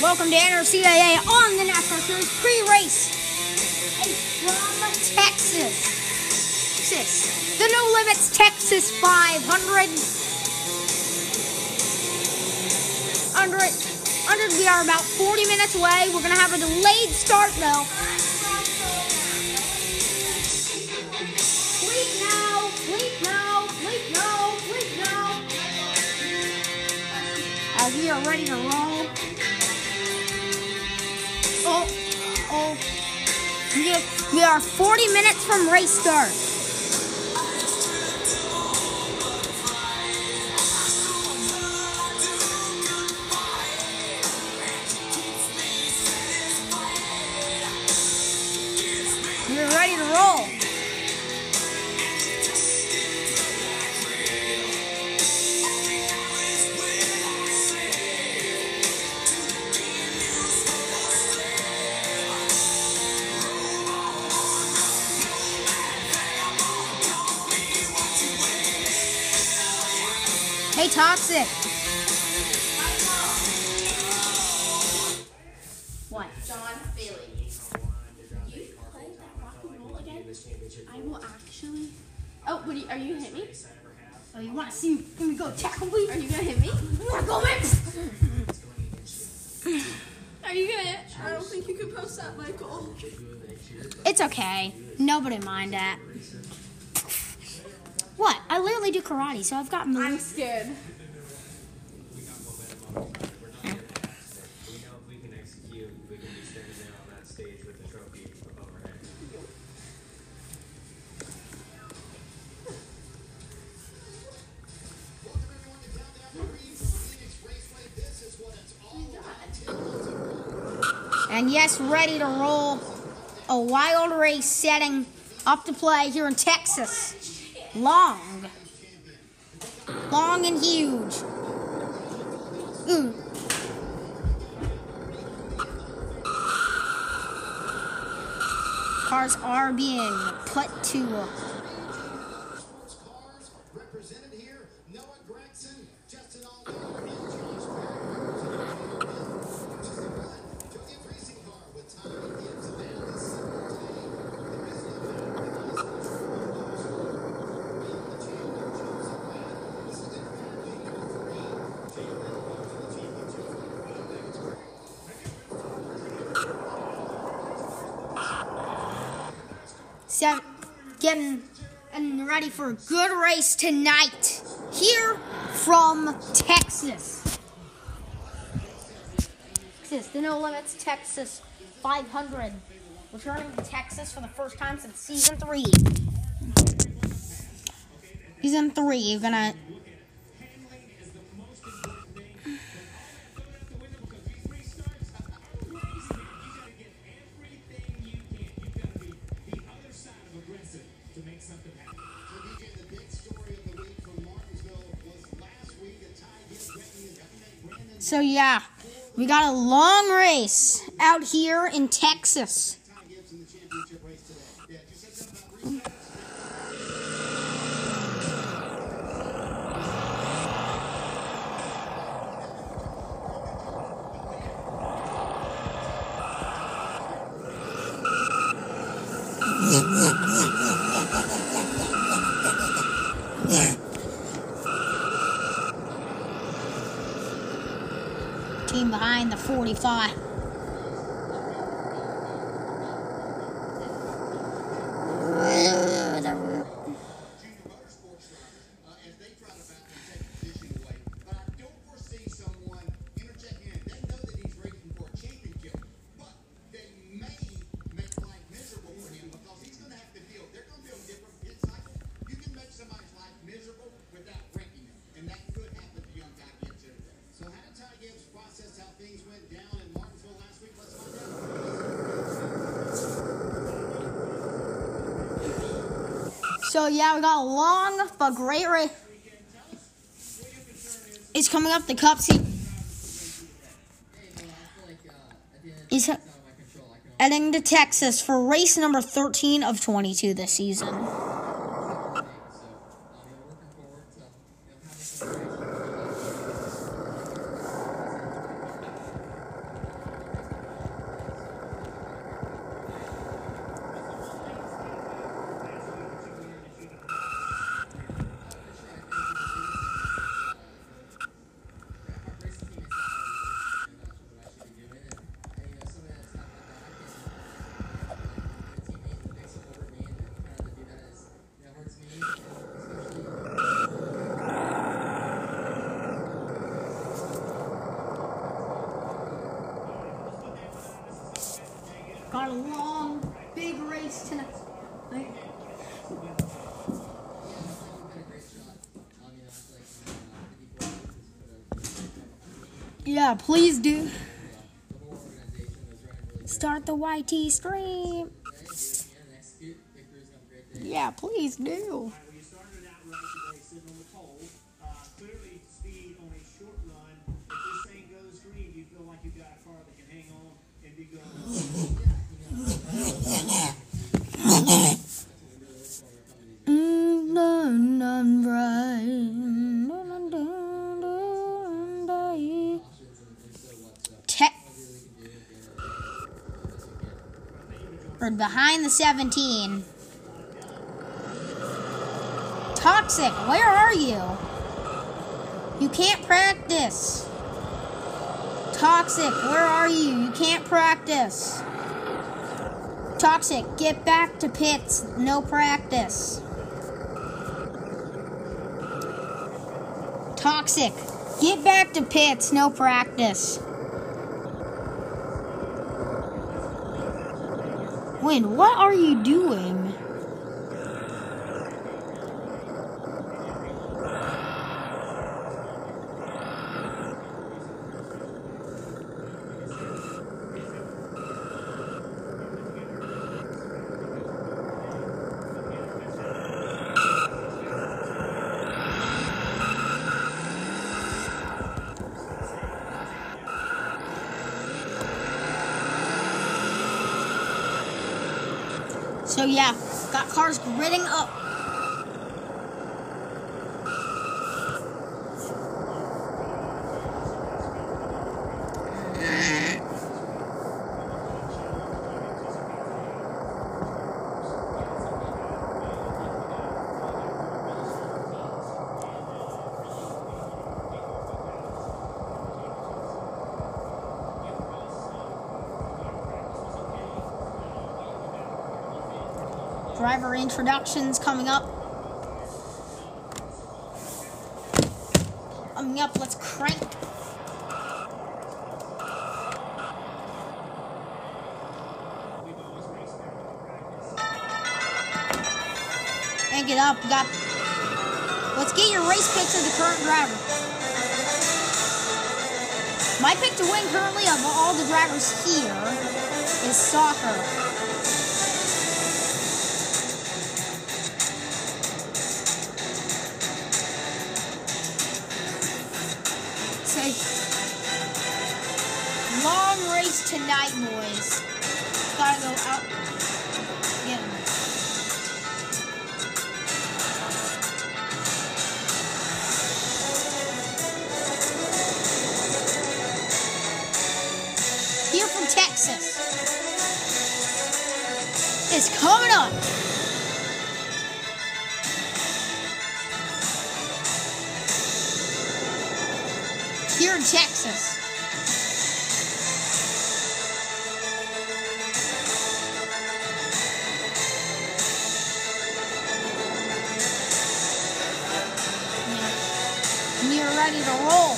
Welcome to NRCAA on the NASCAR Series pre-race from Texas. The No Limits Texas 500. We are about 40 minutes away. We're going to have a delayed start though. Sleep now. As we are ready to roll. We are 40 minutes from race start. We're ready to roll. Hey, Toxic. What? John Bailey. You play that rock and roll again? I will actually. Oh, are you gonna hit me? Oh, you want to see me go tackle me? Are you gonna hit me? You want to go mix? Are you gonna? I don't think you can post that, Michael. It's okay. Nobody mind that. What? I literally do karate, so I've got moves. I'm scared. And yes, ready to roll. A wild race setting up to play here in Texas. Long and huge. Ooh. Cars are being put to represented here, Noah Gregson, Justin getting and ready for a good race tonight here from Texas. The No Limits Texas 500. Returning to Texas for the first time since season 3. Season 3, you're gonna. So yeah, we got a long race out here in Texas. Team behind the 45. So yeah, we got a long but great race. It's coming up the Cup seat. He's heading to Texas for race number 13 of 22 this season. Got a long, big race tonight. Yeah, please do. Start the YT stream. Yeah, please do. You started out right today sitting on the pole. Clearly, speed on a short run. If this thing goes green, do you feel like you've got a car that can hang on and be going? We're behind the 17. Toxic, where are you? You can't practice. Toxic, where are you? You can't practice. Toxic, get back to pits. No practice. Toxic, get back to pits. No practice. Wayne, what are you doing? So yeah, got cars gridding up. Driver introductions coming up. Coming up, let's crank. Crank it up. Let's get your race picks of the current driver. My pick to win currently of all the drivers here is Soccer. Long race tonight, boys. Gotta go out. Get him. Here from Texas. It's coming up. Here in Texas. You're ready to roll.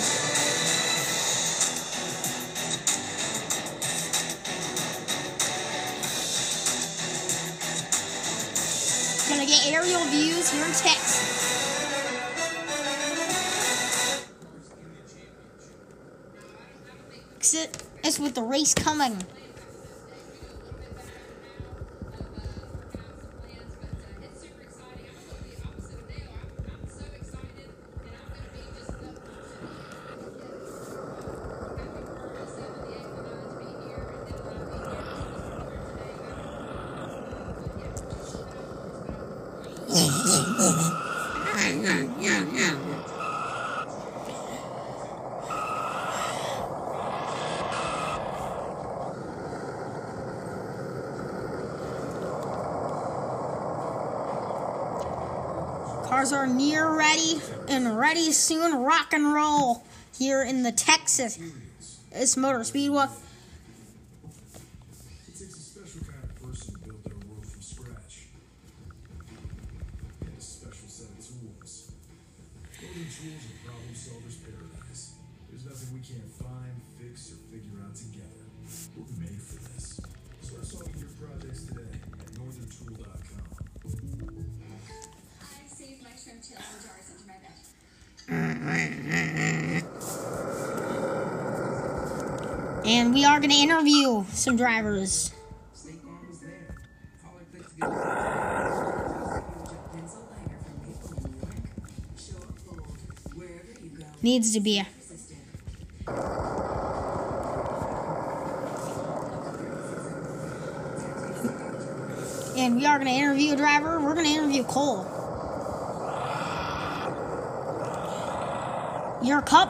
Gonna get aerial views here in Texas. It's with the race coming. Cars are near ready and ready soon. Rock and roll here in the Texas Motor Speedway. It takes a special kind of person to build their world from scratch. And a special set of tools. Building tools are problem solvers' paradise. There's nothing we can't find, fix, or figure out together. We're made for this. So let's all SpeedTool.com. I saved my shrimp tails and jars under my bed. And we are going to interview some drivers. State Farm was there. All I clicked to get pencil lighter from Maple in New York. Show up bold wherever you go. Needs to be. Persistent. And we are going to interview a driver. We're going to interview Cole. Your cup.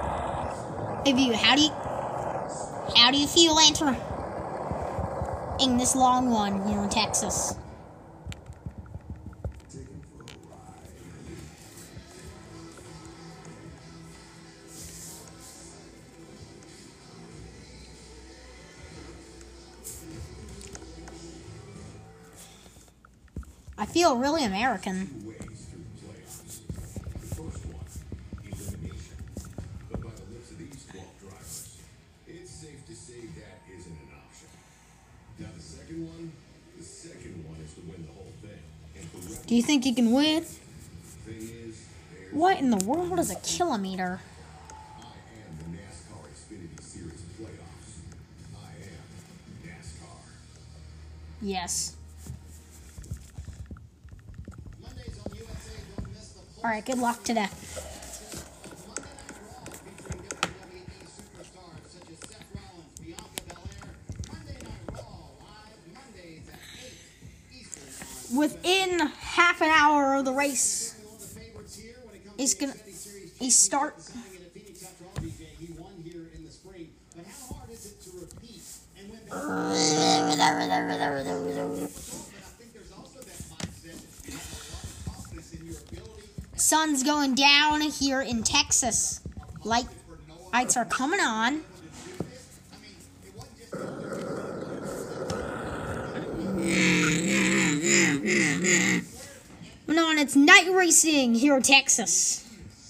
How do you feel entering this long one here in Texas? I feel really American. Two ways through the playoffs. The first one, elimination. But by the looks of these 12 drivers, it's safe to say that isn't an option. Now the second one is to win the whole thing. And for Do you think you can win? thing is, there's What in the world is a kilometer? I am the NASCAR Xfinity Series playoffs. I am NASCAR. Yes. Mondays on USA, don't miss the All right, good luck today. Monday Night Raw featuring WWE superstars such as Seth Rollins, Bianca Belair. Monday Night Raw live Mondays at 8 Eastern on Within half an hour of the race, one of the favorites here when it comes he's to gonna Xfinity Series he start. deciding in a Phoenix after all, BJ. He won here in the spring. But how hard is it to repeat and win back? But I think there's also that mindset that you have a lot of confidence in your ability. Sun's going down here in Texas. Lights are coming on. I mean, it wasn't just the Moving on, it's night racing here in Texas.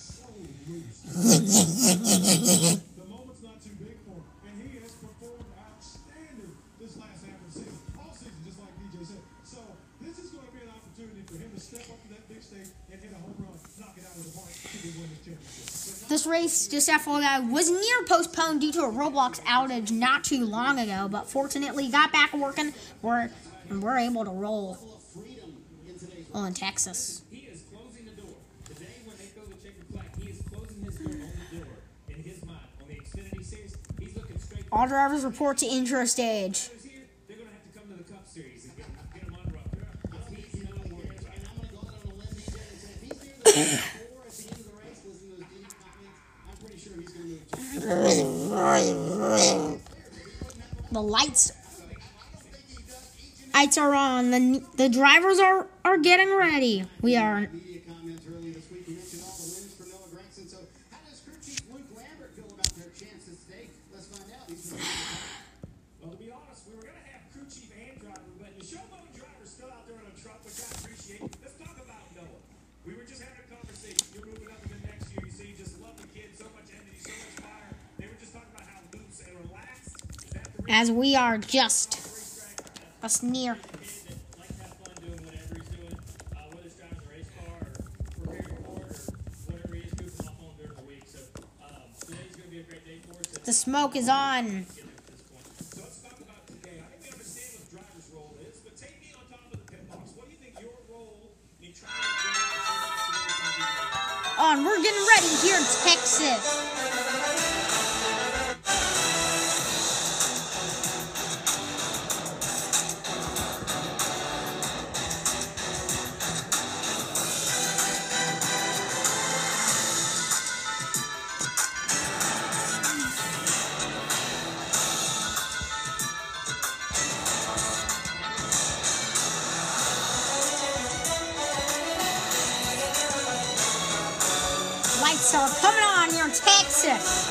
The moment's not too big for him, and he has performed outstanding this last half of the season, all season, just like DJ said. So this is going to be an opportunity for him to step up to that big stage and hit a home run, knock it out of the park to win this championship. This race, just FYI, was near postponed due to a Roblox outage not too long ago, but fortunately got back working. We're able to roll on Texas. He is closing the door. Today, when they throw the checkered flag, he is closing his door on the door in his mind. On the Xfinity Series, he's looking straight All drivers report to intro stage. here. They're going to have to come to the Cup Series and get him unrubbed. He's not worried about And it. I'm going to go out on a limb, BJ, and say if he's near the top four at the end of the race, listen to those deep comments, I'm pretty sure he's going to move. The lights are on. The drivers are getting ready. We are. Media comments earlier this week. You mentioned all the wins for Noah Gragson. So how does crew chief Luke Lambert feel about their chances today? Let's find out. He's been Well, to be honest, we were going to have crew chief and driver, but the showboat driver's still out there in a truck, which I appreciate. Let's talk about Noah. We were just having a conversation. You're moving up in the next year. You say you just love the kid, so much energy, so much fire. They were just talking about how loose and relaxed. Is that the As we are just us near. kid that likes to have fun doing whatever he's doing, whether it's driving a race car or preparing for it or whatever he is goofing off on during the week. So today's going to be a great day for us. The smoke is on. So let's talk about today. I think we understand what the driver's role is, but take me on top of the pit box. What do you think your role in trying to bring the team today is going to be? On, we're getting ready here in Texas. Lights are coming on here in Texas.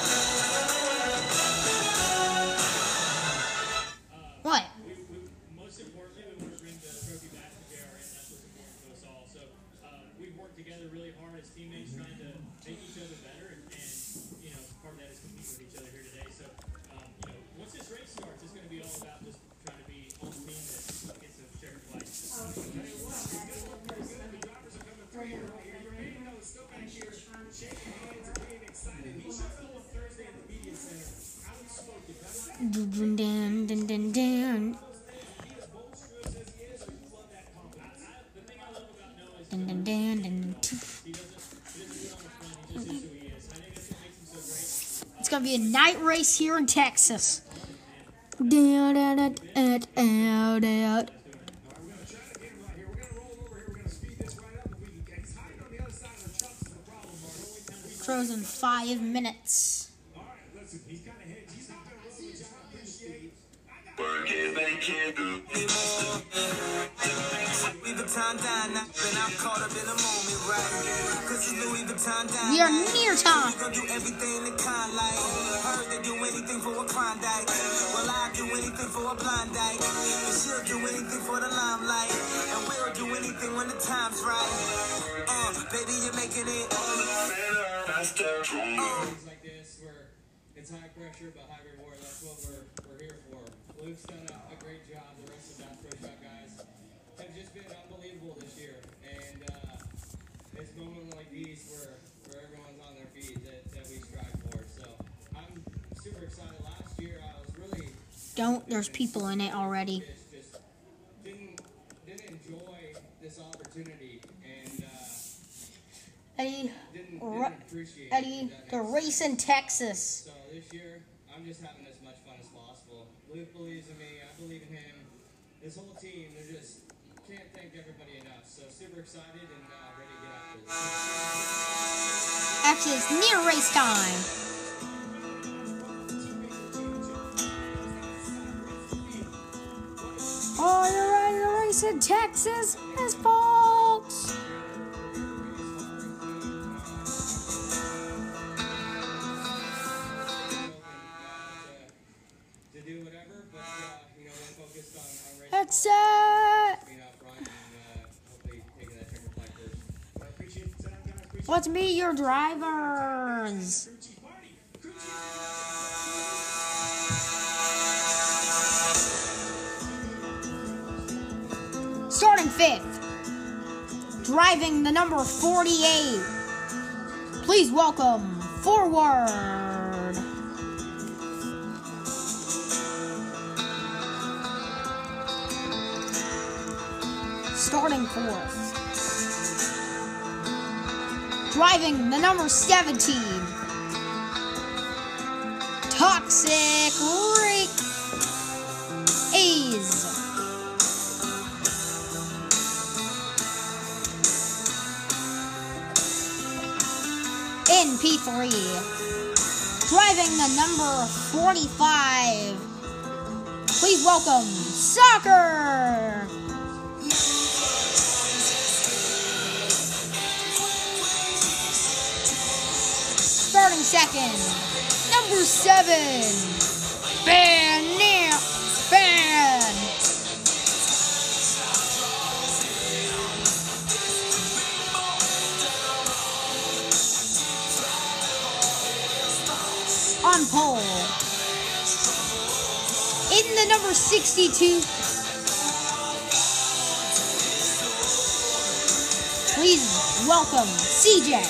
What? Most importantly, we want to bring the trophy back to JRN. That's what's important to us all. So we've worked together really hard as teammates, trying to make each other better, and part of that is compete with each other here today. So once this race starts, it's going to be all about just trying to be on the team that gets the checkered flag. Dun, dun, dun, dun, dun. Dun, dun, dun, dun. It's gonna be a night race here in Texas. Down, down, down, down, down, down. Frozen 5 minutes. We are near time. Do everything the kind like her to do anything for a Klondike. Well, I do anything for a blind dike. And she'll do anything for the limelight. And we'll do anything when the time's right. Baby, you're making it. Things like this where it's high pressure but high reward. That's what we're here for. Luke's done a great job. The rest of the Bass Pro Shop guys have just been unbelievable this year. And it's moments like these where everyone's on their feet that we strive for. So I'm super excited. Last year I was really There's people in it already. just didn't enjoy this opportunity and Eddie, didn't appreciate Eddie, it. the race in Texas. So this year, I'm just having as much fun as possible. Luke believes in me. I believe in him. This whole team, they just can't thank everybody enough. So super excited and ready to get after this. Actually, it's near race time. Oh, you're right, the race in Texas, Miss Folks. To do whatever, but we're focused on racing. Exit. Being out front and hopefully taking that turn flag first. I appreciate the time, guys. Appreciate Let's meet your drivers. Starting 5th, driving the number 48. Please welcome forward. Starting 4th, driving the number 17. Toxic Rick A's. In P3, driving the number 45. Please welcome Soccer. Starting 2nd, number 7. Ban. On pole, in the number 62, please welcome CJ.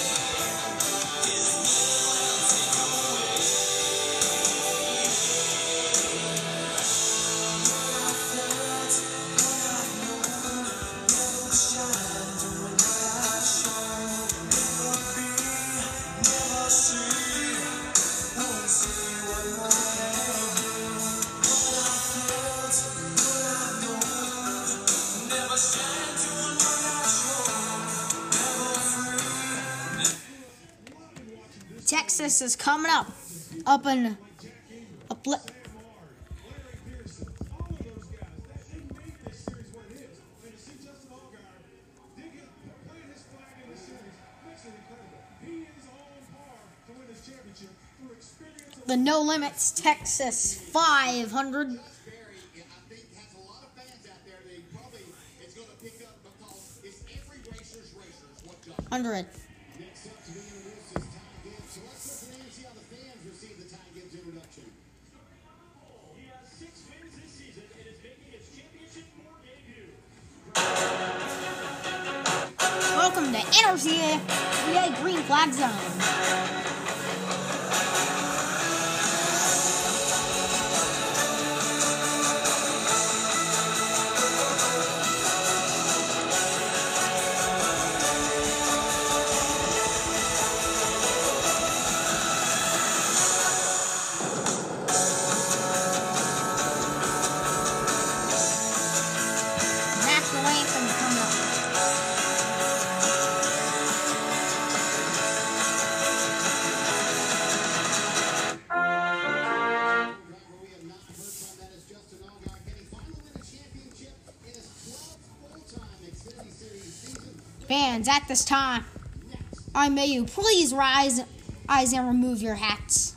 Texas is coming up in a flip. The No Limits Texas 500. I think has a lot of fans out there that it's going to pick up because it's every racer's what does. 100. Next up to be introduced is Ty Gibbs. So let's listen in and see how the fans receive the Ty Gibbs introduction. He has 6 wins this season and is making his championship 4 debut. Welcome to NRCA Green Flag Zone. Fans, at this time, I may you please rise and remove your hats.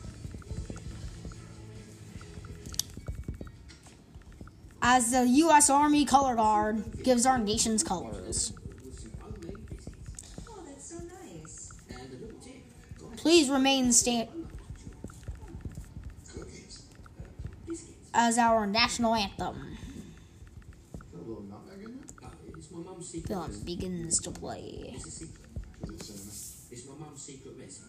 As the U.S. Army Color Guard gives our nation's colors. Oh, that's so nice. Please remain as our national anthem. Film begins to play. It's my mum's secret recipe.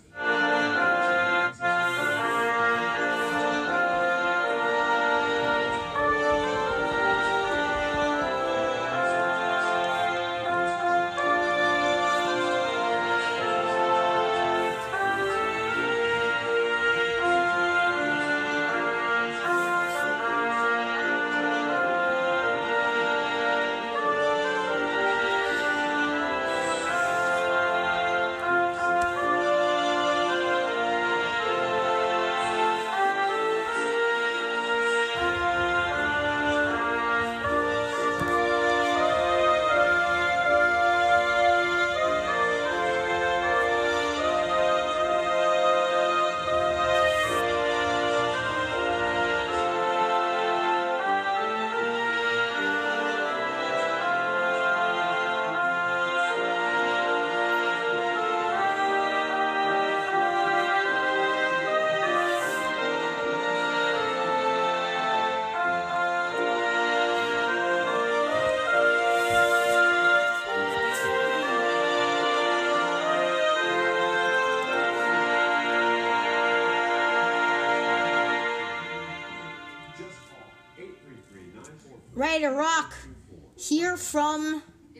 Ready to rock. Here from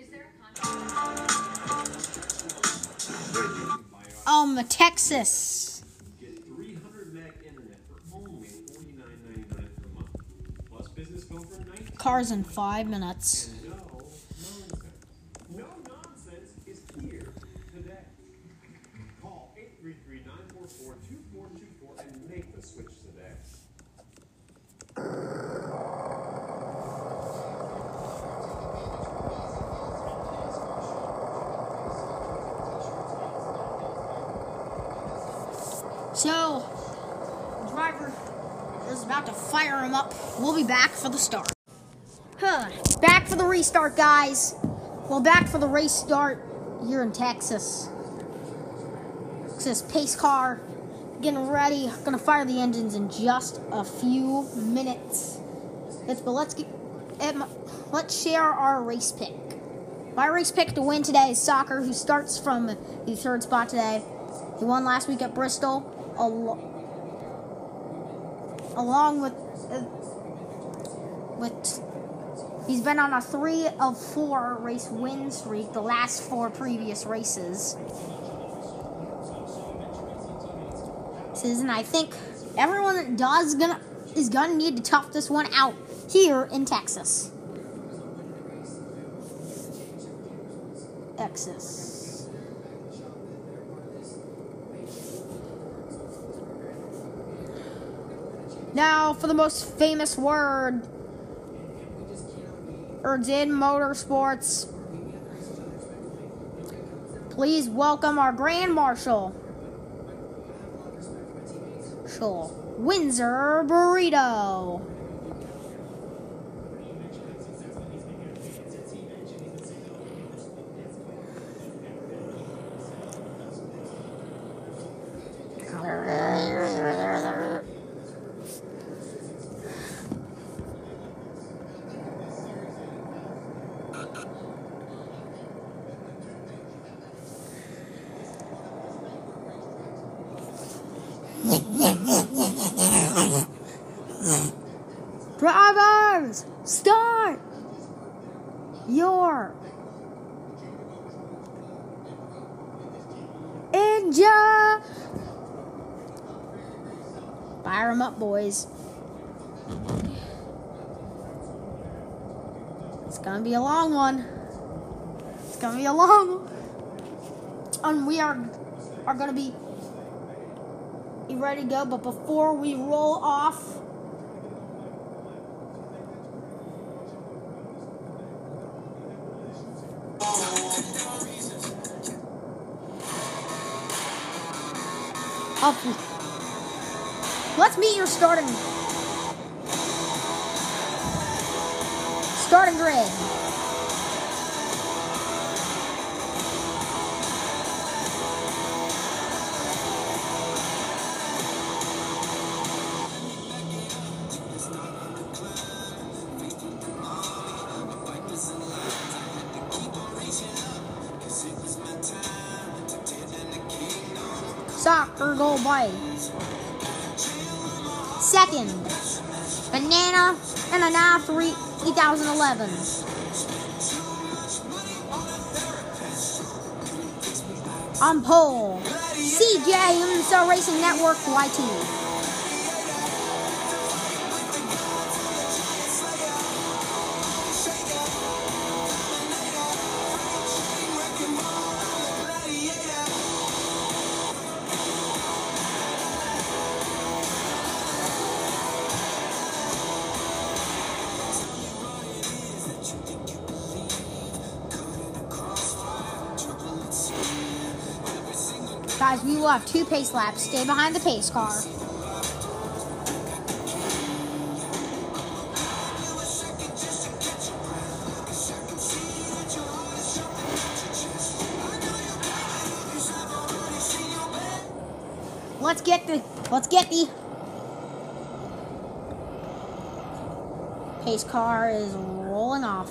Texas. Get 300 meg internet for only $49.99 per month. Plus business phone for $19. Cars in 5 minutes. And no nonsense. No nonsense is here today. Call 833-944-2424 and make the switch today. So, the driver is about to fire him up. We'll be back for the start. Back for the restart, guys. Well, back for the race start here in Texas. This pace car getting ready. Gonna fire the engines in just a few minutes. Let's share our race pick. My race pick to win today is Soccer, who starts from the third spot today. He won last week at Bristol. Along with he's been on a 3 of 4 race win streak the last 4 previous races. And I think everyone is gonna need to tough this one out here in Texas. Now for the most famous words in motorsports, please welcome our Grand Marshal, Windsor Burrito. Drivers, start your engine. Fire 'em up, boys. It's gonna be a long one. And we are gonna be ready to go, but before we roll off, Up. Let's meet your starting grid. Soccer goal by second, Banana and a 2011. On pole, CJ Unso Racing Network YT. Guys, we will have 2 pace laps. Stay behind the pace car. Let's get the pace car is rolling off.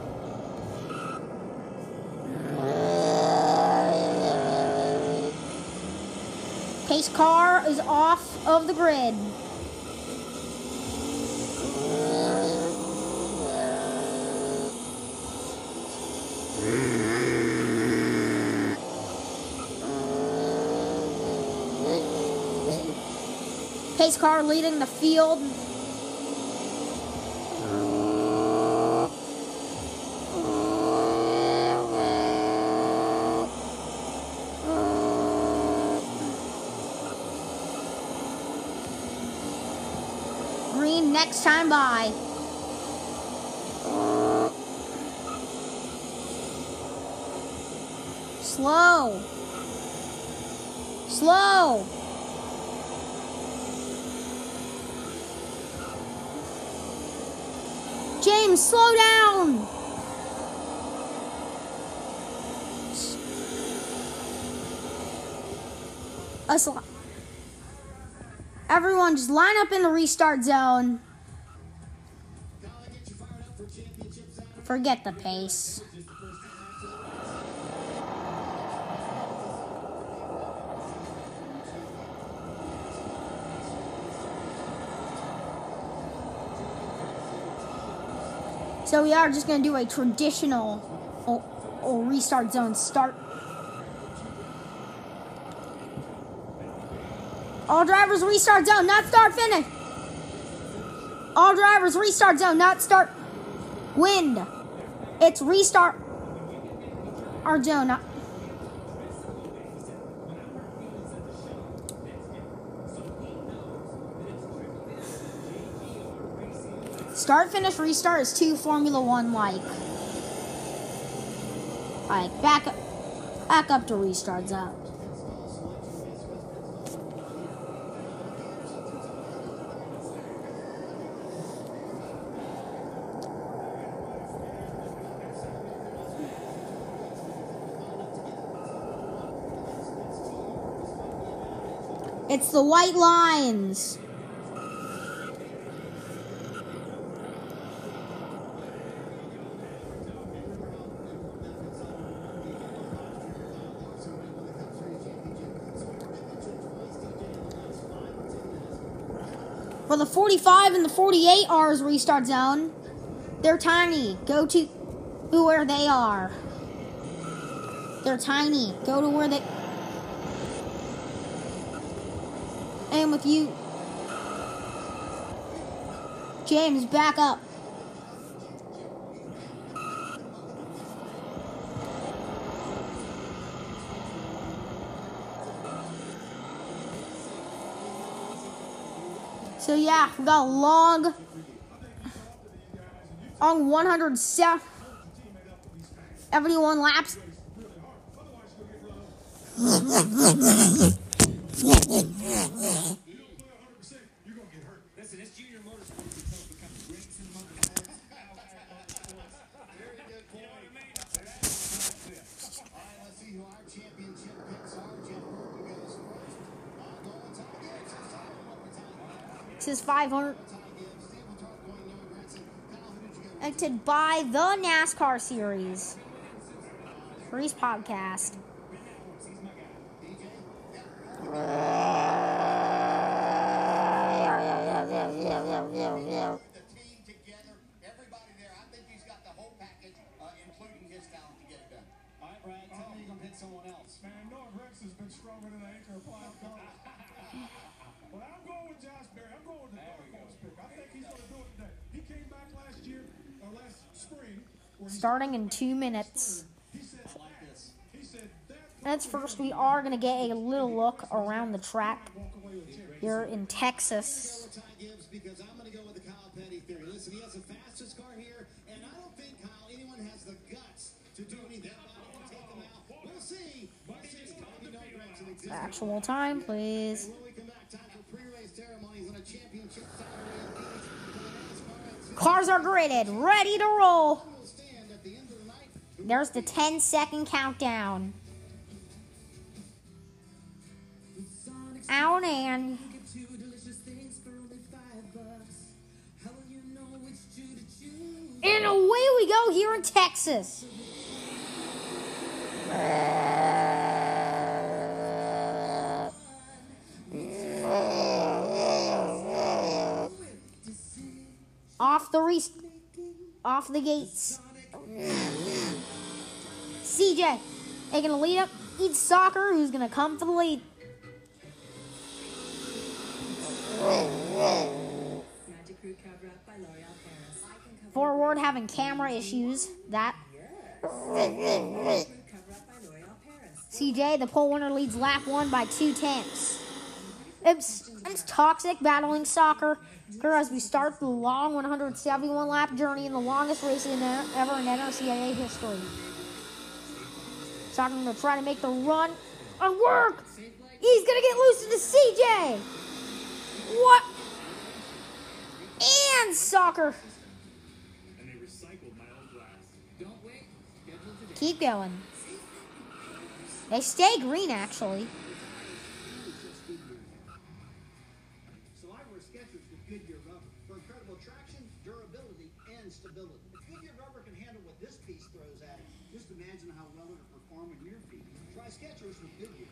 Pace car is off of the grid. Pace car leading the field. Green next time by. Slow. Slow. James, slow down. Everyone just line up in the restart zone. Forget the pace. So we are just going to do a traditional restart zone start. All drivers restart zone, not start finish. All drivers restart zone, not start wind. It's restart our zone. Not start, finish, restart is too Formula One like. Alright, back up to restart zone. It's the white lines. For the 45 and the 48 R's restart zone, they're tiny. Go to where they are. They're tiny. Go to where they... And with you, James, back up. So yeah, we got a long on 171 laps. Texas 500. Presented by the NASCAR Series. Reese Podcast. Someone else. Man, Norton Rex has been stronger than an anchor applied color. But I'm going with Josh Berry. I'm going with the dark horse pick. I think he's going to do it today. He came back last spring. Starting in 2 minutes. He said, I like this. He said that. That's first. We are going to get a little look around the track here in Texas. Because I'm going to go with the Kyle Petty theory. Listen, he has the fastest car here, and I don't think, Kyle, anyone has the guts to do anything about it and take him out. We'll see. Actual time, please. When we come back, time for pre-race ceremonies on a championship Saturday. Cars are gridded, ready to roll. There's the 10-second countdown. Out and away we go here in Texas. Off the gates. CJ, they gonna lead up. Each Soccer, who's gonna come for the lead. Forward having camera issues. That. CJ, the pole winner, leads lap 1 by 2/10. It's Toxic battling Soccer as we start the long 171 lap journey in the longest race ever in NRCAA history. Soccer going to try to make the run and work. He's going to get loose into CJ. What? And Soccer. Keep going. They stay green, actually. So I wear Skechers with Goodyear rubber for incredible traction, durability, and stability. If Goodyear rubber can handle what this piece throws at it, just imagine how well it'll perform in your feet. Try Skechers with Goodyear.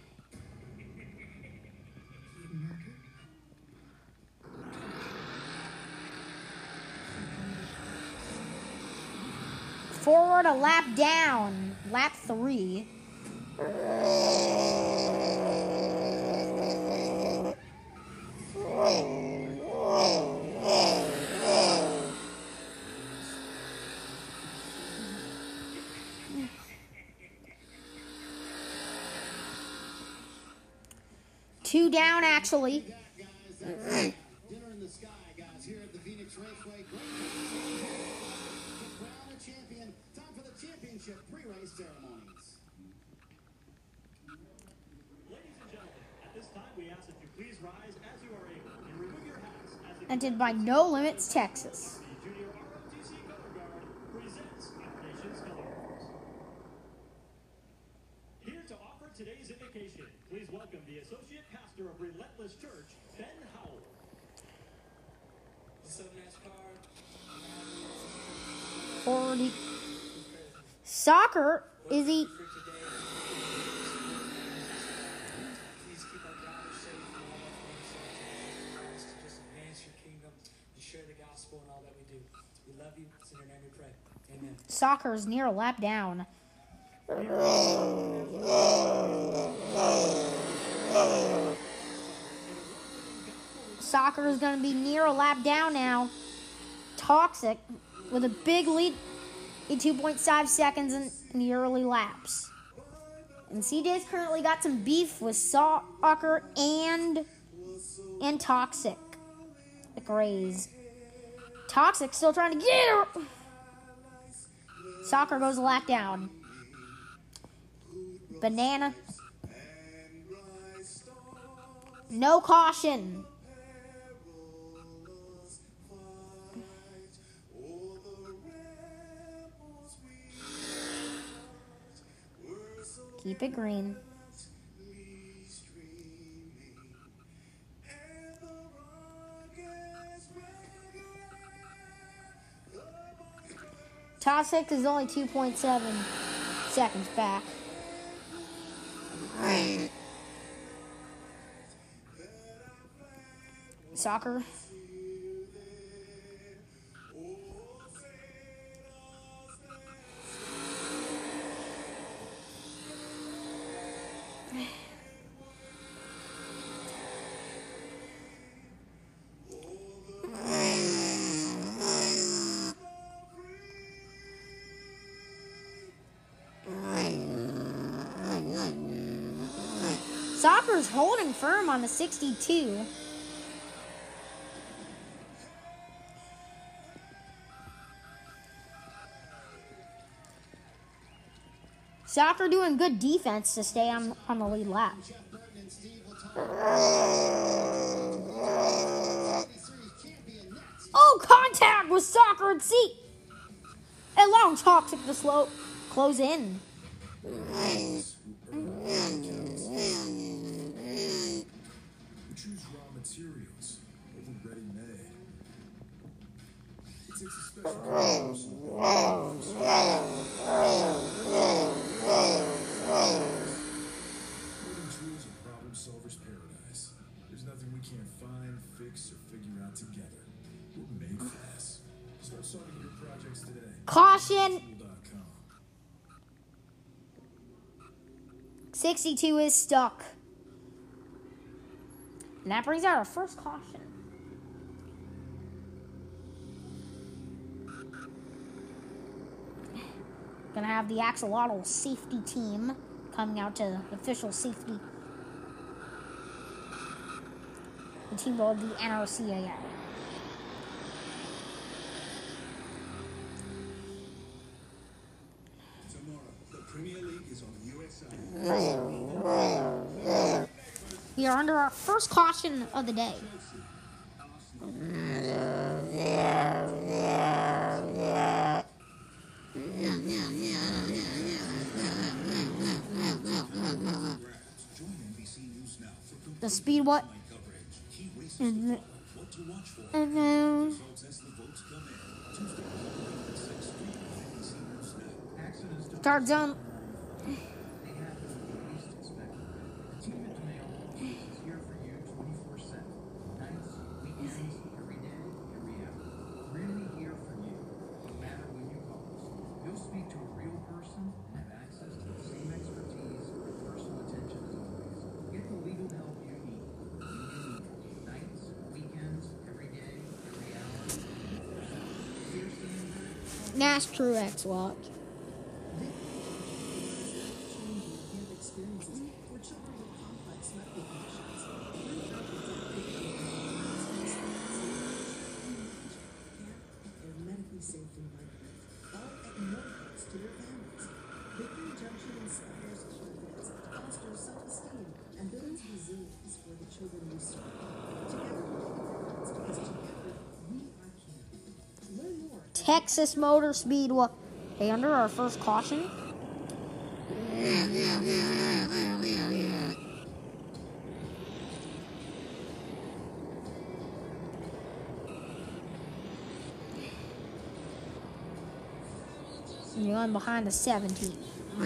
Forward a lap down. Lap 3. Two down, actually. Dinner in the sky, guys, here at the Phoenix Raceway. Great to crown a champion. Time for the championship pre-race ceremonies. Ladies and gentlemen, at this time we ask that you please rise as you are able and remove your hats as the Entered by No Limits, Texas. Junior ROTC Color Guard presents our nation's color guards. Here to offer today's invocation, please welcome the Associate Pastor of Relentless Church, Ben Howell. So NASCAR. 40. Soccer is he. Please keep our daughters safe and all that things. Christ, to just advance your kingdom and share the gospel and all that we do. We love you. It's in your name we pray. Amen. Soccer is near a lap down. Soccer is going to be near a lap down now. Toxic with a big lead in 2.5 seconds in the early laps. And CJ's currently got some beef with Soccer and Toxic. The Grays. Toxic still trying to get her. Soccer goes a lap down. Banana. No caution. Keep it green. Top 6 is only 2.7 seconds back. Soccer. Soccer's holding firm on the 62. Soccer doing good defense to stay on the lead lap. Oh, contact with Soccer and seat. A long talk took the slope. Close in. We choose raw materials over ready-made. It takes a special kind of person. Building tools are problem solvers' paradise. There's nothing we can't find, fix, or figure out together. We're made for this. Start solving your projects today. Caution! 62 is stuck. And that brings out our first caution. Gonna have the Axolotl safety team coming out to official safety. The team of the NRCAA. We are under our first caution of the day. The speed what? And then start zone. Nash Truex watch. Texas Motor Speedway. Hey, under our first caution. You're on behind the 17.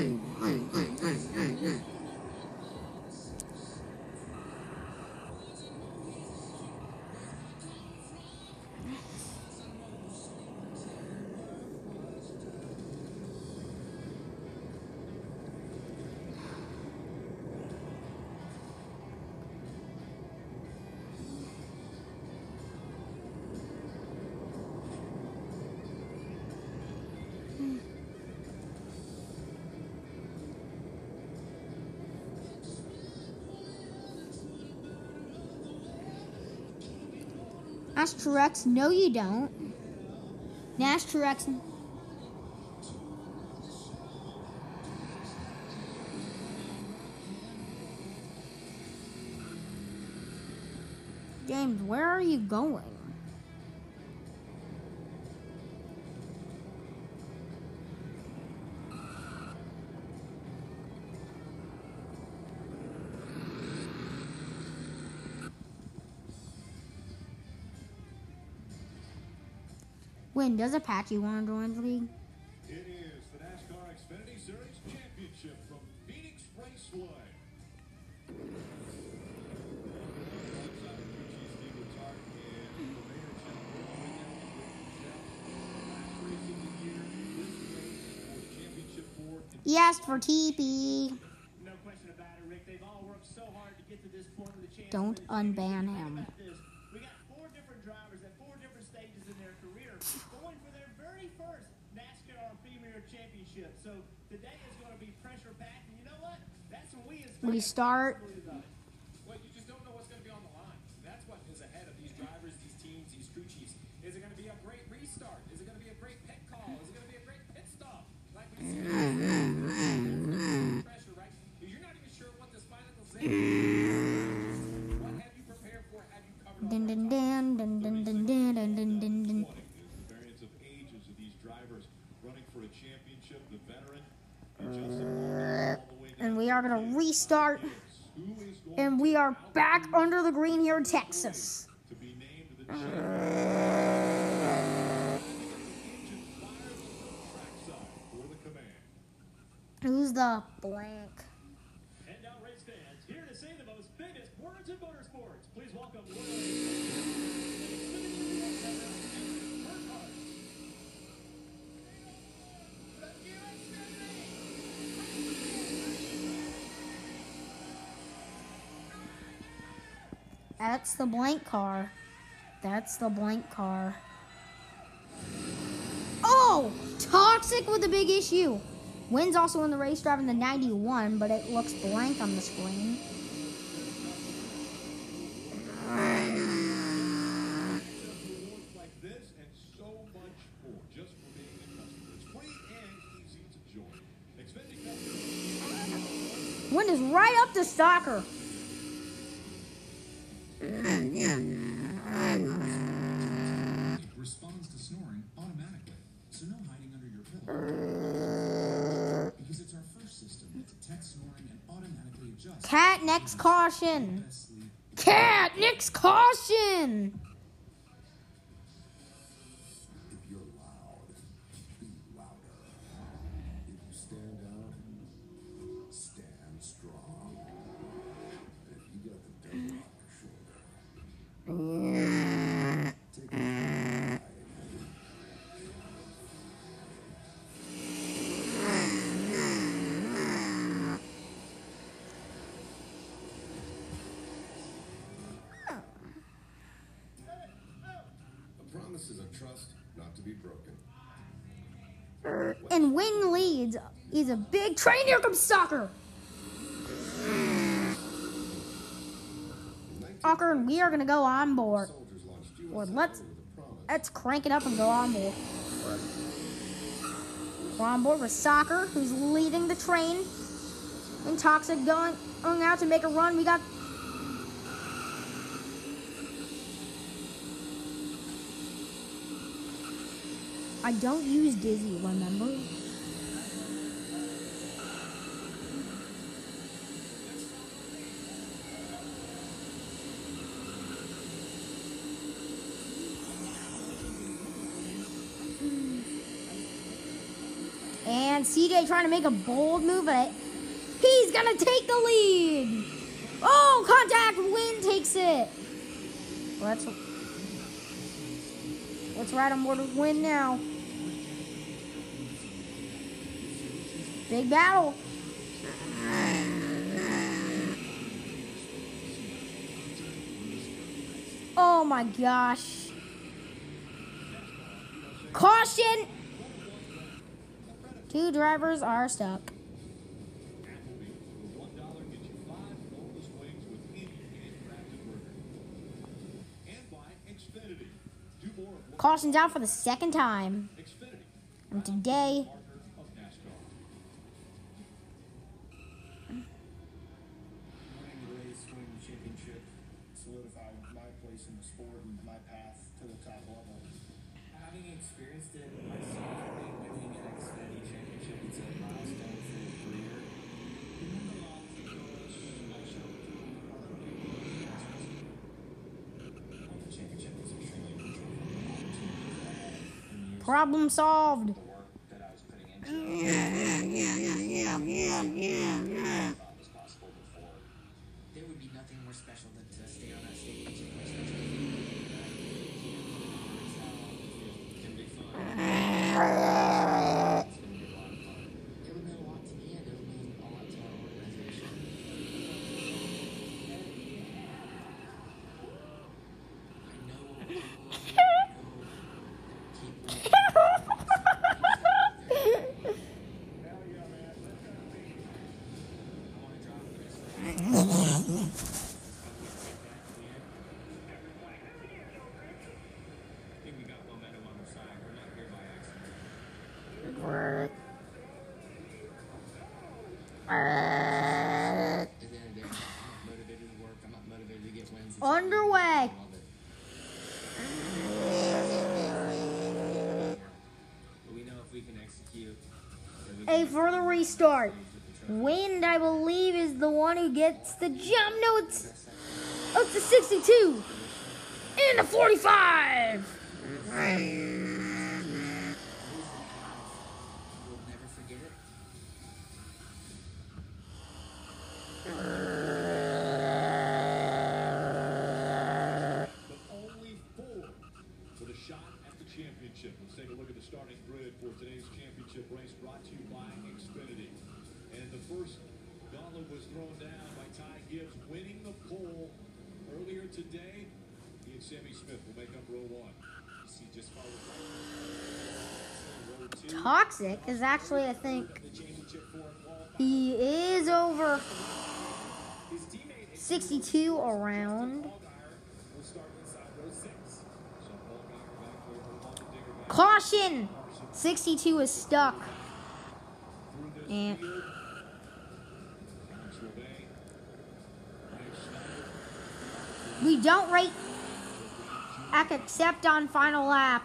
Nash Truex, no you don't. Nash Truex. James, where are you going? Win, does Apache want to join the league? Xfinity Series Championship from Phoenix Raceway. He asked for TP. No question about it, Rick. They've all worked so hard to get to this point with the chance. Don't unban him. We got 4 different drivers at 4 different stages in their career going for their very first NASCAR Premier Championship. So today is going to be pressure packed, and you know what? That's when We start. Well, you just don't know what's going to be on the line. That's what is ahead of these drivers, these teams, these crew chiefs. Is it going to be a great restart? Is it going to be a great pit call? Is it going to be a great pit stop? Like we see. Pressure, right? You're not even sure what this final will say. What have you prepared for? Have you covered all Dun dun dun dun dun dun dun dun dun dun. The variance of ages of these drivers running for a championship, the veteran, and Justin Martin all the way down. And we are going to restart. And we are back under the green here in Texas. To be named the champion. Who's the blank? And now race fans, here to say the most famous words in motorsports. Please welcome That's the blank car. That's the blank car. Oh! Toxic with a big issue. Wynn's also in the race driving the 91, but it looks blank on the screen. Like this and so much more just for being a customer. It's free and easy to join. Xfinity customers. Wynn is right up to Stalker. Responds to snoring automatically, so no hiding under your pillow. Because it's our first system that detects snoring and automatically adjusts. Cat, next caution. Cat, next caution. If you're loud, be louder. If you stand out, stand strong. And if you got the devil on your shoulder, take it. Promises of trust not to be broken. And Wynn leads. He's a big train. Here comes Stalker. Stalker, and we are going to go on board. Or let's crank it up and go on board. We're on board with Stalker, who's leading the train. And Toxic going out to make a run. We got... I don't use Dizzy, remember? And CJ trying to make a bold move at it. He's gonna take the lead. Oh, contact! Wynn takes it. Let's ride on board with Wynn now. Big battle. Oh my gosh. Caution! 2 drivers are stuck. Caution's out for the second time. And today... Winning the race, winning the championship, solidified my place in the sport and my path to the top level. Having experienced it myself, I think winning an Xfinity championship is a milestone for your career. It meant a lot because I showed other people The championship was extremely crucial for the opportunities I had in the years Problem solved. the work that I was putting into was possible before. There would be nothing more special than to stay on that stage and play such a can be fun. It would mean a lot to me, and it would mean a lot to our organization. I know people keep Underway. We know if we can execute. A further restart. Wind, I believe, is the one who gets the jump. No, it's the 62 and the 45. We'll never forget it. But only 4 for the shot at the championship. Let's take a look at the starting grid for today's championship race, brought to you by Xfinity. And the first gauntlet was thrown down by Ty Gibbs, winning the pole earlier today. He and Sammy Smith will make up row 1. You see just followed row 2. Toxic is actually, I think, he is over 62 around. Caution! 62 is stuck. And we don't rate except on final lap.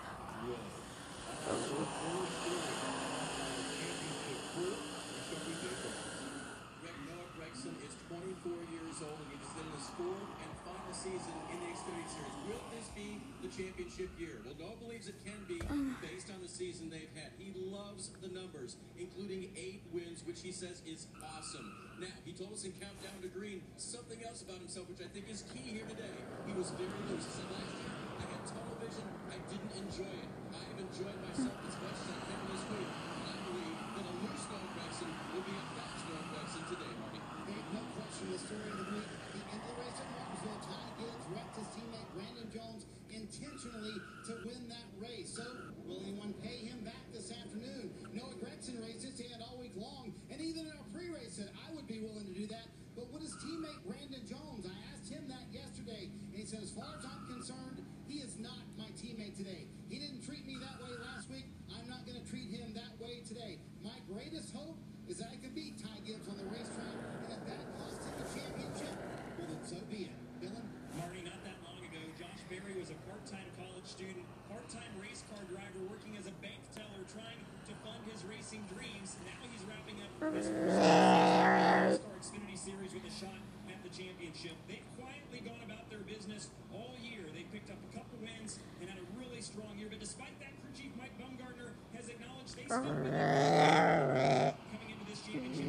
Noah Gragson is 24 years old and he's in his 4th and final season in the Xfinity Series. Will this be the championship year? Well, Noah believes it can be based on the season they've had. He loves the numbers, including 8 wins, which he says is awesome. Now, he told us in Countdown to Green something else about himself, which I think is key here today. He was very loose. He said last year, I had tunnel vision. I didn't enjoy it. I have enjoyed myself as much as I can this week. And I believe that a loose Noah Gragson will be a fast Noah Gragson today, Marty. No question, the story of the week. At the end of the race at Martinsville, Ty Gibbs wrecked his teammate Brandon Jones intentionally to win that race. So, will anyone pay him back this afternoon? Noah Gragson raised his hand all week long, and even in our pre-race said, I would be willing to do that. But what his teammate Brandon Jones? I asked him that yesterday, and he said, as far as I'm concerned, he is not my teammate today. He didn't treat me that way last week. I'm not going to treat him that way today. My greatest hope is that I can beat Ty Gibbs on the racetrack, and if that costs him the championship, well, then so be it. Dylan? Marty, not that long ago, Josh Berry was a part-time college student, part-time race car driver, working as a bank teller, trying to fund his racing dreams. Now he's wrapping up his first Xfinity Series with a shot at the championship. They've quietly gone about their business all year. They picked up a couple wins and had a really strong year. But despite that, crew chief Mike Bumgarner has acknowledged they still coming into this championship.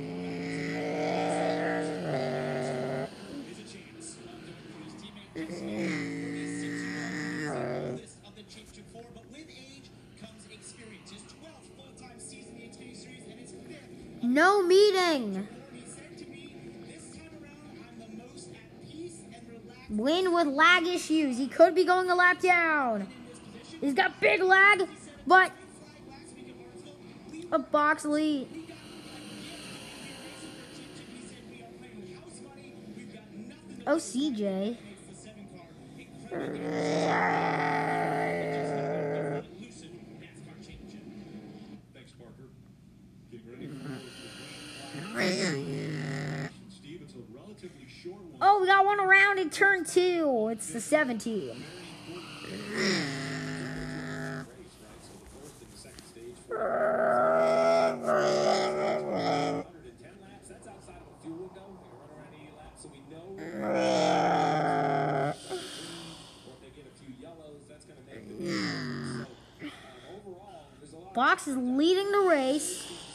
Is a chance. His teammate Jason list of the championship 4, but with age comes experience. His 12th full-time season in the Xfinity Series and his 5th. No meeting. He said to me, this time around, I'm the most at peace and relaxed. Win with lag issues. He could be going a lap down. He's got big lag, but a box lead. Oh, CJ. Thanks, Parker. Getting ready for Steve, it's a relatively short one. Oh, we got one around in turn 2. It's the 17. That's outside of a fuel window. We run around 80 laps, so we know. Or if they get a few yellows, that's going to make the so overall, there's a lot. Box is leading the race.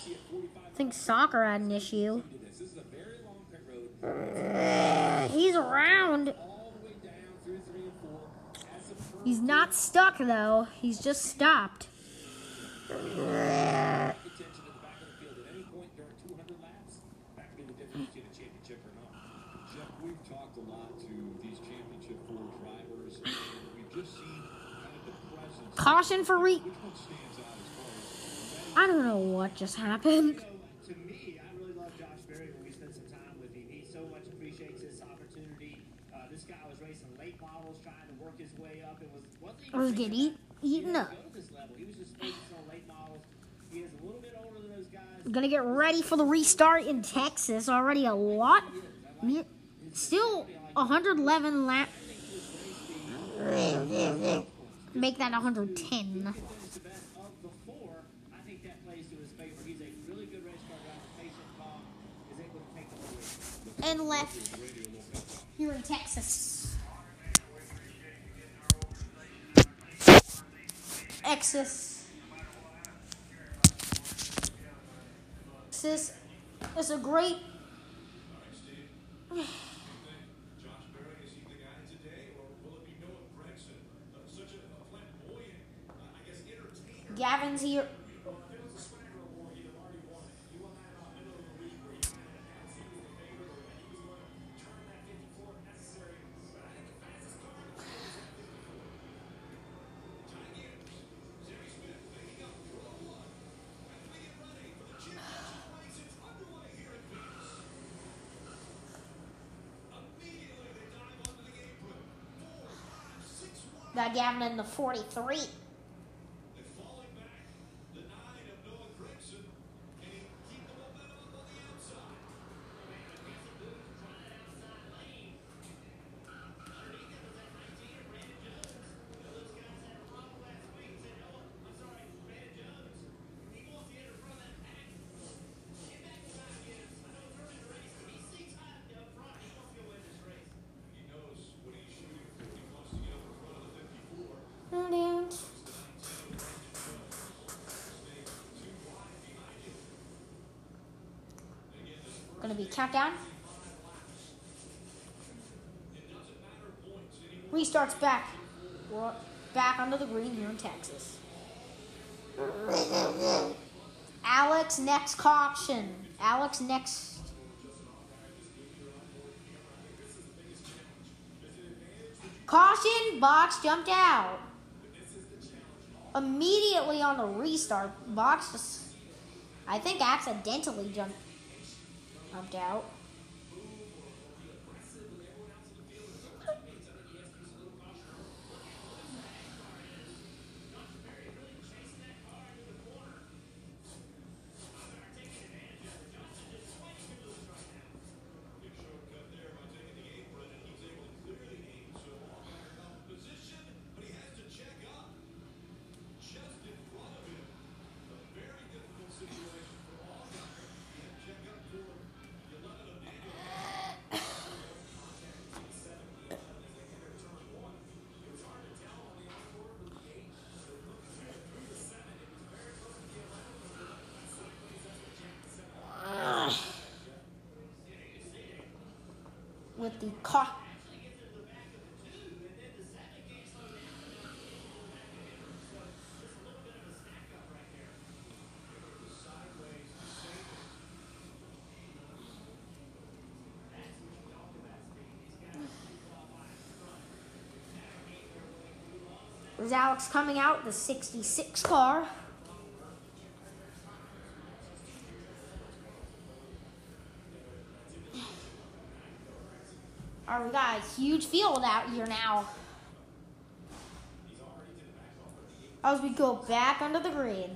think soccer had an issue. This is a very long pit road. He's around. All the way down through 3 and 4. Has some He's not stuck, though. He's just stopped. contention at the back of the field at any point during 200 laps. That could be the difference between a championship or not. Jeff, we've talked a lot to these championship 4 drivers, and we've just seen kind of the presence. Caution for Which one stands out as far as I don't know what just happened. To me, I really love Josh Berry when we spend some time with him. He so much appreciates this opportunity. This guy was racing late models, trying to work his way up, and wasn't even Or get eaten up. go to this level. He was just focused on late models. He is a little bit older than those guys. Gonna get ready for the restart in Texas. Already a lot. Still 111 lap. Make that 110. Of the 4, I think that plays to his favor. He's a really good race car driver, patient, calm, is able to take the whole race. And left here in Texas. Texas. Texas is a great. Josh Berry, is he the guy today, or will it be Noah Gregson? Such a flamboyant, I guess, entertainer. Gavin's here. If it was a swagger award, he'd have already won it. You won that middle of the week where you kind of had he was the favorite, or he was going to turn that 54 if necessary. But I think the fastest car in the field is that 54. Ty Gibbs, Sammy Smith, making up 401. As we get ready for the championship race, it's underway here at Phoenix. Immediately they dive onto the apron. 4, 5, 6, 1. Got Gavin in the 43. And falling back, the 9 of Noah Gregson. Can he keep the momentum up on the outside? He knows what he's shooting for. He wants to get up in front of the 54. Gonna be countdown. Restarts back. We're back under the green here in Texas. Alex next caution. Alex next. Caution, Box jumped out. Immediately on the restart, Box just, I think, accidentally jumped out. With the There's Alex coming out, the 66 car. All right, we got a huge field out here now. As we go back under the grid.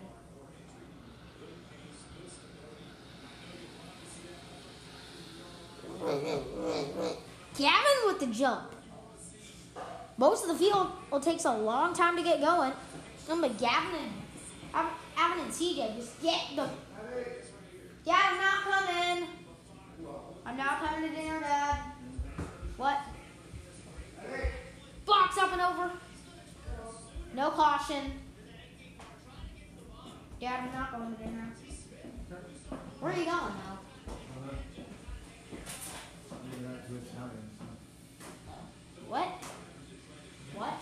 Gavin with the jump. Most of the field takes a long time to get going. But Gavin and CJ just get the. Dad, I'm not coming. I'm not coming to dinner, Dad. What? Box up and over. No caution. Dad, I'm not going to dinner. Where are you going now? What? What?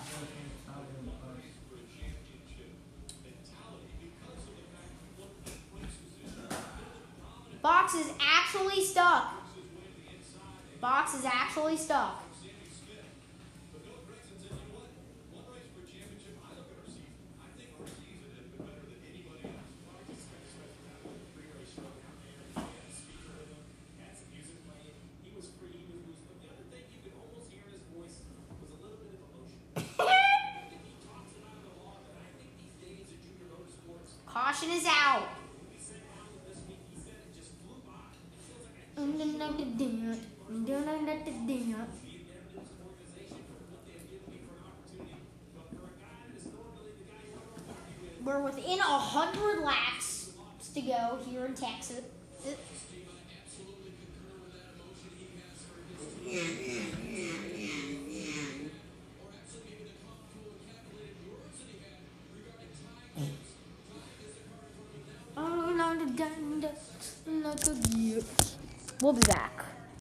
Box is actually stuck. Box is actually stuck. Caution is out. We're within 100 laps to go here in Texas. We'll be back.